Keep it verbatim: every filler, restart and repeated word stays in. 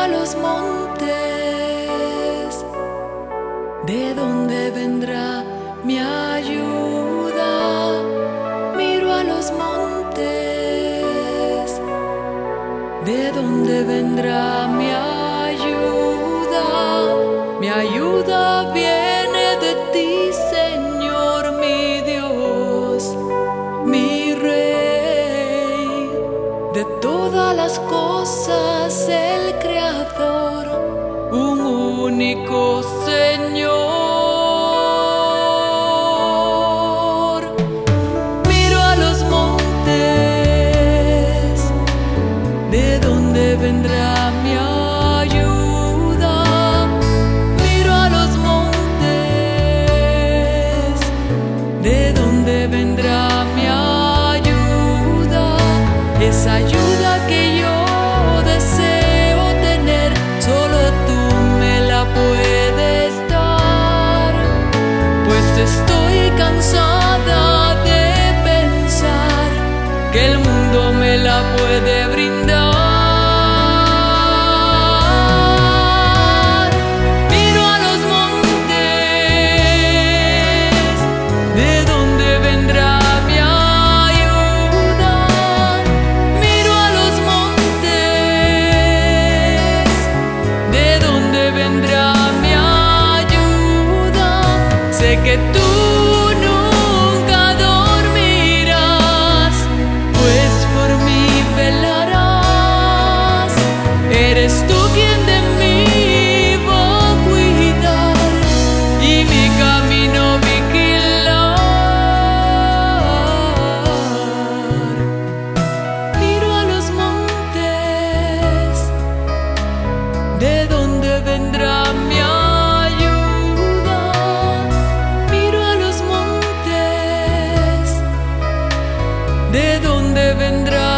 a los montes, ¿de dónde vendrá mi ayuda? Miro a los montes, ¿de dónde vendrá mi ayuda? Mi ayuda viene de ti, Señor, mi Dios, mi Rey. De todas las cosas, el Creador, un único Señor. Miro a los montes, ¿de dónde vendrá mi ayuda? Miro a los montes, ¿de dónde vendrá mi ayuda? Esa ayuda que yo deseo tener, solo tú me la puedes dar, pues estoy cansada de pensar que el mundo me la puede brindar. Miro a los montes, ¿de dónde vendrá mi ayuda? Miro a los montes, ¿de dónde vendrá mi ayuda? Sé que tú nunca dormirás, pues por mí velarás. Eres tú quien de mí va a cuidar y mi camino vigilar. Miro a los montes, ¿de dónde vendrá mi ayuda? Miro a los montes, ¿de dónde vendrá